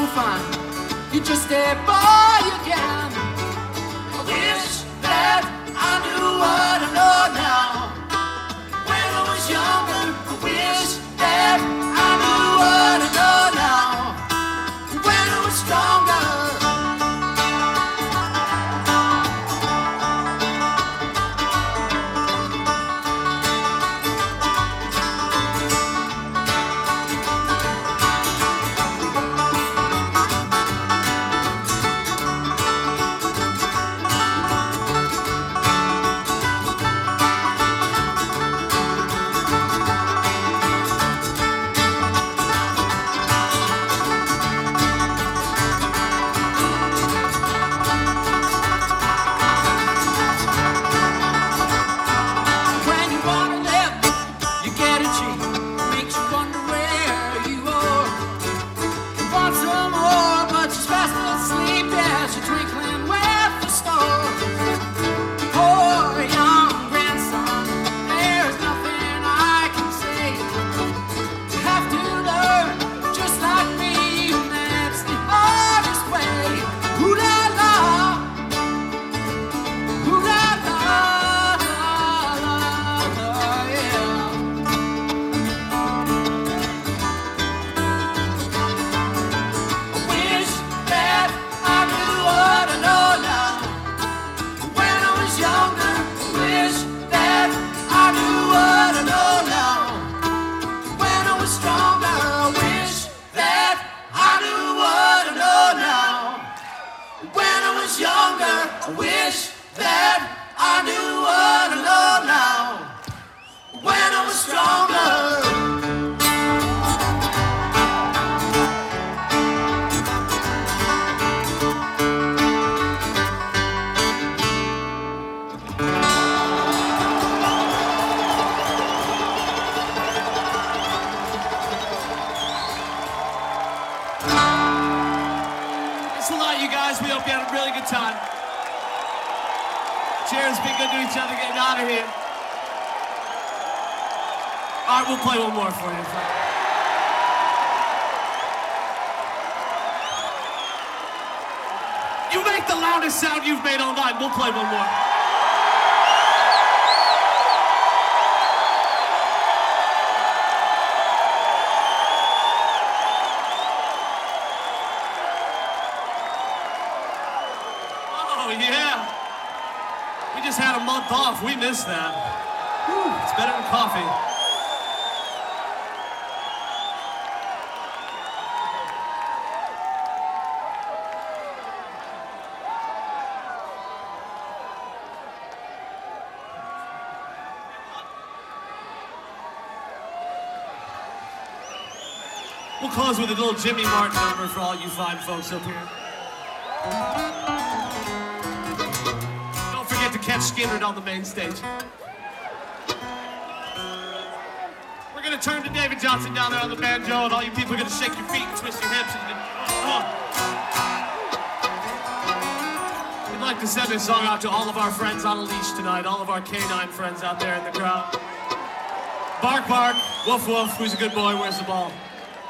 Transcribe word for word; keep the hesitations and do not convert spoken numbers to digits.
will find you just stay boy you can. I wish that I knew what I know now. When I was younger, I wish that I knew what I know now. When I was stronger. Cheers, be good to each other, getting out of here. All right, we'll play one more for you. You make the loudest sound you've made all night. We'll play one more. Oh, yeah. We just had a month off. We missed that. Whew, it's better than coffee. We'll close with a little Jimmy Martin number for all you fine folks up here. Don't forget to catch Skynyrd on the main stage. We're gonna turn to David Johnson down there on the banjo, and all you people are gonna shake your feet and twist your hips. And, oh. We'd like to send this song out to all of our friends on a leash tonight, all of our canine friends out there in the crowd. Bark, bark, woof, woof, who's a good boy, where's the ball?